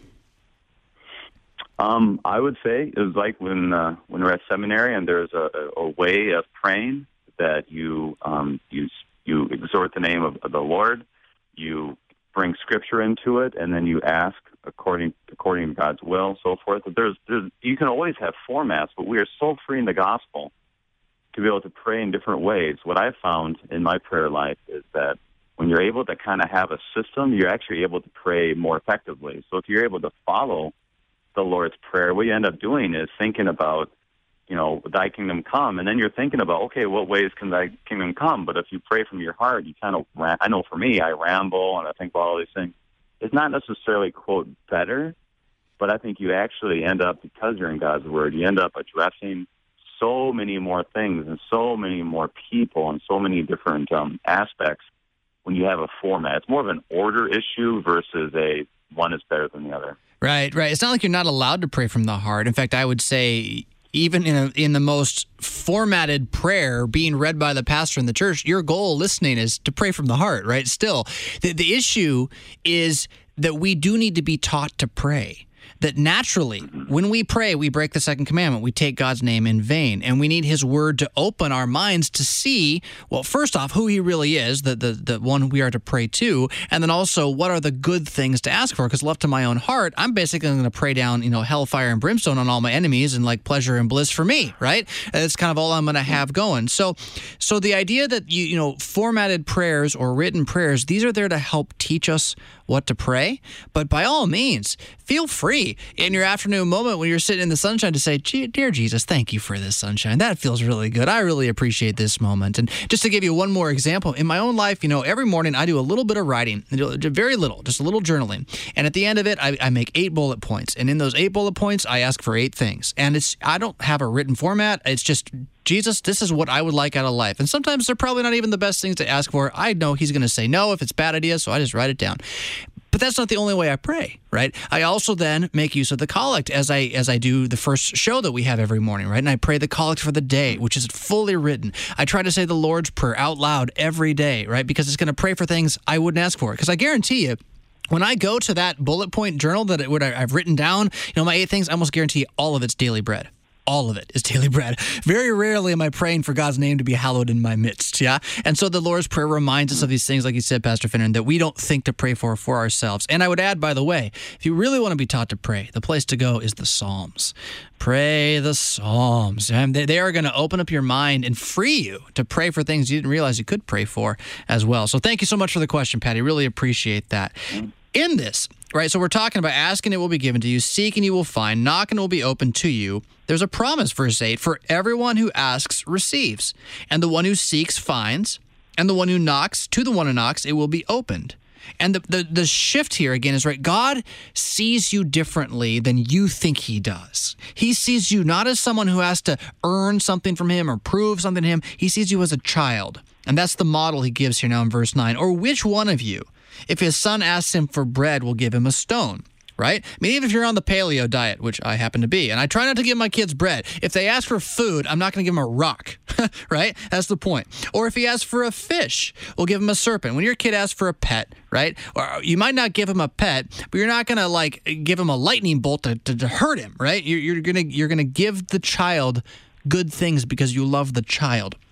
Um, I would say it was like when uh, when we're at seminary and there's a, a way of praying that you um, you you exhort the name of, of the Lord, you bring Scripture into it, and then you ask according according to God's will, so forth. There's, there's you can always have formats, but we are so free in the gospel to be able to pray in different ways. What I've found in my prayer life is that when you're able to kind of have a system, you're actually able to pray more effectively. So if you're able to follow the Lord's Prayer, what you end up doing is thinking about, you know, thy kingdom come, and then you're thinking about, okay, what ways can thy kingdom come? But if you pray from your heart, you kind of, I know for me, I ramble and I think about all these things. It's not necessarily, quote, better, but I think you actually end up, because you're in God's Word, you end up addressing so many more things and so many more people and so many different um, aspects when you have a format. It's more of an order issue versus a one is better than the other. Right, right. It's not like you're not allowed to pray from the heart. In fact, I would say even in a, in the most formatted prayer being read by the pastor in the church, your goal listening is to pray from the heart, right? Still, the, the issue is that we do need to be taught to pray. That naturally, when we pray, we break the second commandment. We take God's name in vain. And we need his word to open our minds to see, well, first off, who he really is, the, the, the one we are to pray to, and then also what are the good things to ask for. Because left to my own heart, I'm basically going to pray down, you know, hellfire and brimstone on all my enemies and like pleasure and bliss for me, right? That's kind of all I'm going to have going. So so the idea that, you, you know, formatted prayers or written prayers, these are there to help teach us what to pray. But by all means, feel free in your afternoon moment when you're sitting in the sunshine to say, dear Jesus, thank you for this sunshine. That feels really good. I really appreciate this moment. And just to give you one more example, in my own life, you know, every morning I do a little bit of writing, very little, just a little journaling. And at the end of it, I, I make eight bullet points. And in those eight bullet points, I ask for eight things. And it's I don't have a written format. It's just, Jesus, this is what I would like out of life. And sometimes they're probably not even the best things to ask for. I know he's going to say no if it's a bad idea, so I just write it down. But that's not the only way I pray, right? I also then make use of the collect as I as I do the first show that we have every morning, right? And I pray the collect for the day, which is fully written. I try to say the Lord's Prayer out loud every day, right? Because it's going to pray for things I wouldn't ask for. Because I guarantee you, when I go to that bullet point journal that it, what I've written down, you know, my eight things, I almost guarantee all of it's daily bread. All of it is daily bread. Very rarely am I praying for God's name to be hallowed in my midst, yeah? And so the Lord's Prayer reminds us of these things, like you said, Pastor Finnern, that we don't think to pray for for ourselves. And I would add, by the way, if you really want to be taught to pray, the place to go is the Psalms. Pray the Psalms. And they, they are going to open up your mind and free you to pray for things you didn't realize you could pray for as well. So thank you so much for the question, Patty. Really appreciate that. In this, right, so we're talking about asking, it will be given to you, seeking, you will find, knocking, it will be open to you. There's a promise, verse eight, for everyone who asks receives, and the one who seeks finds, and the one who knocks, to the one who knocks, it will be opened. And the, the, the shift here, again, is right. God sees you differently than you think he does. He sees you not as someone who has to earn something from him or prove something to him. He sees you as a child. And that's the model he gives here now in verse nine. Or which one of you, if his son asks him for bread, will give him a stone? Right? I mean, even if you're on the paleo diet, which I happen to be, and I try not to give my kids bread. If they ask for food, I'm not going to give them a rock, right? That's the point. Or if he asks for a fish, we'll give him a serpent. When your kid asks for a pet, right? Or you might not give him a pet, but you're not going to like give him a lightning bolt to, to, to hurt him, right? You're, you're going to you're going to give the child good things because you love the child.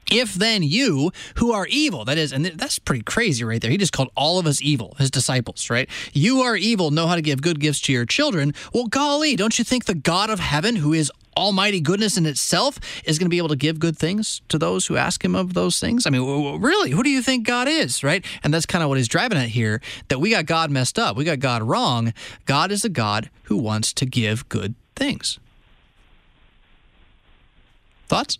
If then you, who are evil, that is, and that's pretty crazy right there. He just called all of us evil, his disciples, right? You are evil, know how to give good gifts to your children. Well, golly, don't you think the God of heaven, who is almighty goodness in itself, is going to be able to give good things to those who ask him of those things? I mean, really, who do you think God is, right? And that's kind of what he's driving at here, that we got God messed up. We got God wrong. God is a God who wants to give good things. Thoughts?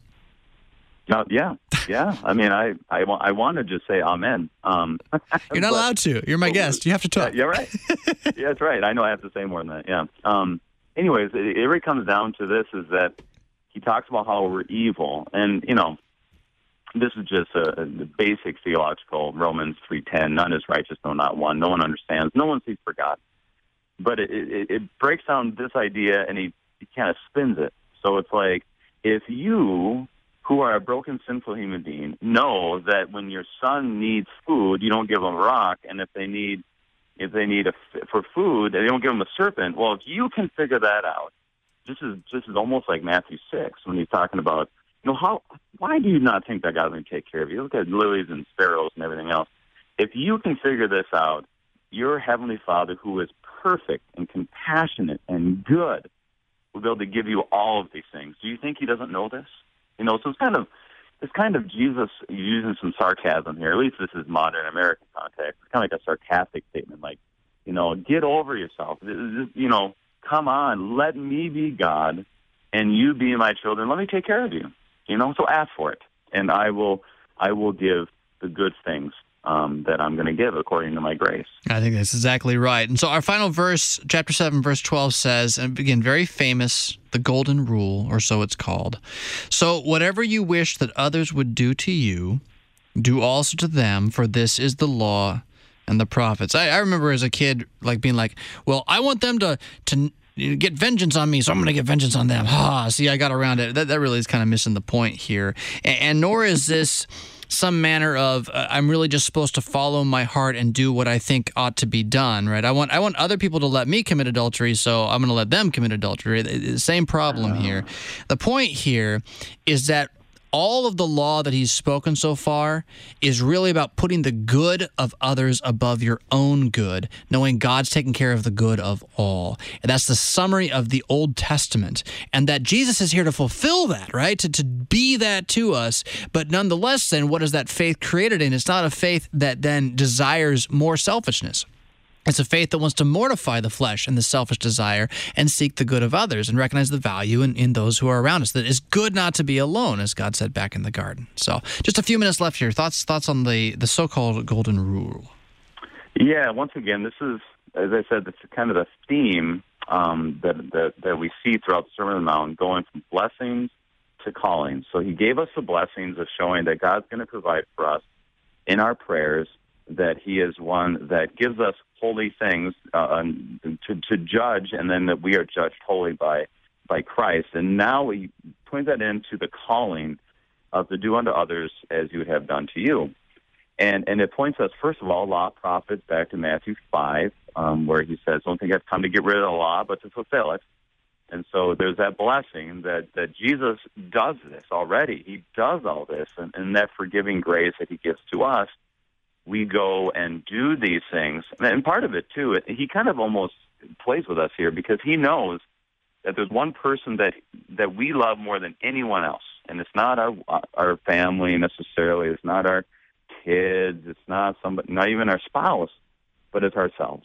No, yeah, yeah. I mean, I, I, I want to just say amen. Um, You're not but, allowed to. You're my guest. You have to talk. Yeah, yeah, right. Yeah, that's right. I know I have to say more than that, yeah. Um, anyways, it, it really comes down to this, is that he talks about how we're evil. And, you know, this is just a, a basic theological Romans three ten. None is righteous, no, not one. No one understands. No one seeks for God. But it, it, it breaks down this idea, and he, he kind of spins it. So it's like, if you, who are a broken, sinful human being, know that when your son needs food, you don't give him a rock, and if they need if they need a, for food, they don't give them a serpent. Well, if you can figure that out, this is this is almost like Matthew six when he's talking about, you know, how why do you not think that God's going to take care of you? Look at lilies and sparrows and everything else. If you can figure this out, your heavenly Father, who is perfect and compassionate and good, will be able to give you all of these things. Do you think he doesn't know this? You know, so it's kind of it's kind of Jesus using some sarcasm here. At least this is modern American context. It's kind of like a sarcastic statement, like, you know, get over yourself. You know, come on, let me be God, and you be my children. Let me take care of you. You know, so ask for it, and I will I will give the good things Um, that I'm going to give according to my grace. I think that's exactly right. And so our final verse, chapter seven, verse twelve says, and again, very famous, the golden rule, or so it's called. So whatever you wish that others would do to you, do also to them, for this is the law and the prophets. I, I remember as a kid, like being like, well, I want them to to get vengeance on me, so I'm going to get vengeance on them. Ah, see, I got around it. That, that really is kind of missing the point here. And, and nor is this some manner of uh, I'm really just supposed to follow my heart and do what I think ought to be done, right? I want I want other people to let me commit adultery, so I'm going to let them commit adultery. The same problem here. The point here is that all of the law that he's spoken so far is really about putting the good of others above your own good, knowing God's taking care of the good of all. And that's the summary of the Old Testament. And that Jesus is here to fulfill that, right? To, to be that to us. But nonetheless, then, what is that faith created in? It's not a faith that then desires more selfishness. It's a faith that wants to mortify the flesh and the selfish desire and seek the good of others and recognize the value in, in those who are around us. That it's good not to be alone, as God said back in the garden. So just a few minutes left here. Thoughts thoughts on the, the so-called golden rule? Yeah, once again, this is, as I said, this is kind of the theme um, that, that, that we see throughout the Sermon on the Mount, going from blessings to callings. So he gave us the blessings of showing that God's going to provide for us in our prayers, that he is one that gives us holy things uh, to, to judge, and then that we are judged holy by by Christ. And now we point that into the calling of to do unto others as you would have done to you. And and it points us, first of all, law, prophets, back to Matthew five, um, where he says, don't think I've come to get rid of the law, but to fulfill it. And so there's that blessing that, that Jesus does this already. He does all this, and, and that forgiving grace that he gives to us, we go and do these things. And part of it, too, he kind of almost plays with us here because he knows that there's one person that that we love more than anyone else. And it's not our our family necessarily. It's not our kids. It's not somebody, not even our spouse, but it's ourselves.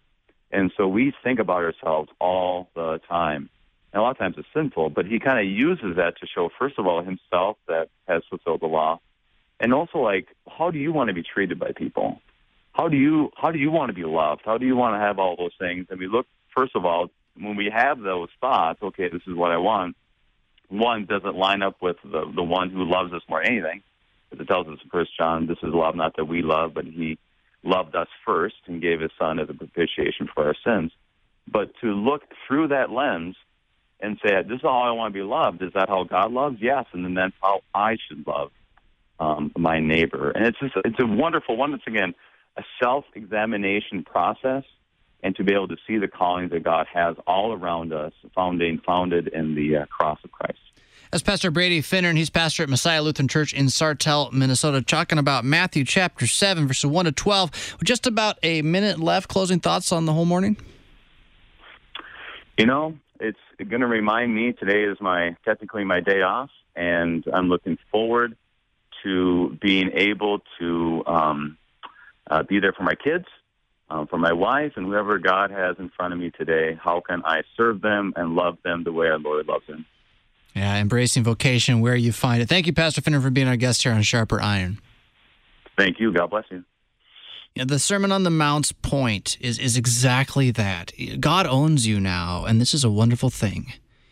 And so we think about ourselves all the time. And a lot of times it's sinful, but he kind of uses that to show, first of all, himself that has fulfilled the law. And also, like, how do you want to be treated by people? How do you how do you want to be loved? How do you want to have all those things? And we look, first of all, when we have those thoughts, okay, this is what I want, one doesn't line up with the, the one who loves us more than anything. As it tells us in First John, this is love, not that we love, but he loved us first and gave his son as a propitiation for our sins. But to look through that lens and say, this is how I want to be loved. Is that how God loves? Yes, and then that's how I should love Um, my neighbor. And it's just, it's a wonderful one. It's, again, a self-examination process, and to be able to see the callings that God has all around us, founding, founded in the uh, cross of Christ. That's Pastor Brady Finner, and he's pastor at Messiah Lutheran Church in Sartell, Minnesota, talking about Matthew chapter seven, verses one to twelve. With just about a minute left, closing thoughts on the whole morning? You know, it's going to remind me today is my technically my day off, and I'm looking forward to being able to um, uh, be there for my kids, um, for my wife, and whoever God has in front of me today. How can I serve them and love them the way our Lord loves them? Yeah, embracing vocation where you find it. Thank you, Pastor Finner, for being our guest here on Sharper Iron. Thank you. God bless you. Yeah, the Sermon on the Mount's point is, is exactly that. God owns you now, and this is a wonderful thing.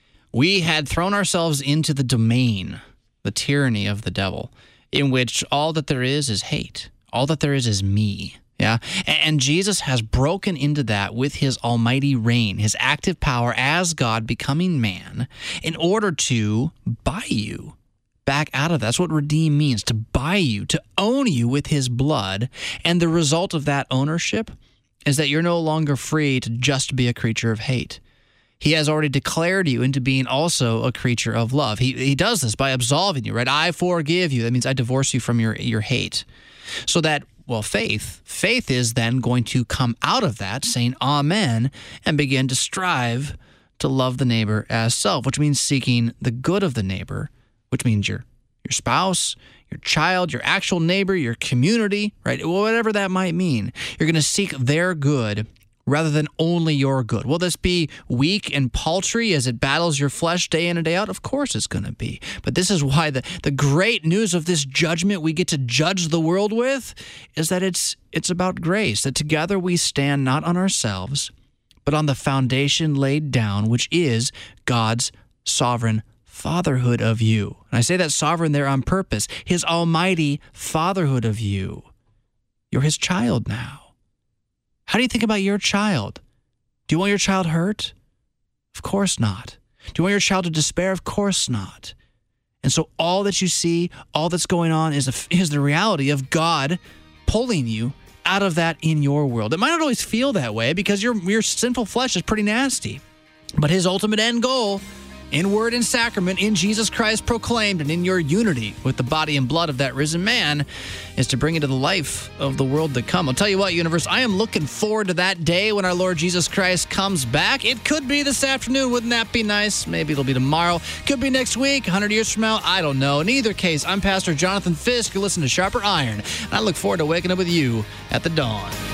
We had thrown ourselves into the domain, the tyranny of the devil, in which all that there is is hate. All that there is is me. Yeah, and Jesus has broken into that with his almighty reign, his active power as God becoming man, in order to buy you back out of that. That's what redeem means, to buy you, to own you with his blood. And the result of that ownership is that you're no longer free to just be a creature of hate. He has already declared you into being also a creature of love. He he does this by absolving you, right? I forgive you. That means I divorce you from your, your hate. So that Well, faith, faith is then going to come out of that saying amen and begin to strive to love the neighbor as self, which means seeking the good of the neighbor, which means your your spouse, your child, your actual neighbor, your community, right? Whatever that might mean. You're going to seek their good rather than only your good. Will this be weak and paltry as it battles your flesh day in and day out? Of course it's going to be. But this is why the, the great news of this judgment we get to judge the world with is that it's it's about grace, that together we stand not on ourselves, but on the foundation laid down, which is God's sovereign fatherhood of you. And I say that sovereign there on purpose, his almighty fatherhood of you. You're his child now. How do you think about your child? Do you want your child hurt? Of course not. Do you want your child to despair? Of course not. And so all that you see, all that's going on is, a, is the reality of God pulling you out of that in your world. It might not always feel that way because your, your sinful flesh is pretty nasty. But his ultimate end goal, in word and sacrament, in Jesus Christ proclaimed, and in your unity with the body and blood of that risen man, is to bring into the life of the world to come. I'll tell you what, universe, I am looking forward to that day when our Lord Jesus Christ comes back. It could be this afternoon. Wouldn't that be nice? Maybe it'll be tomorrow. Could be next week, one hundred years from now. I don't know. In either case, I'm Pastor Jonathan Fisk. You listen to Sharper Iron, and I look forward to waking up with you at the dawn.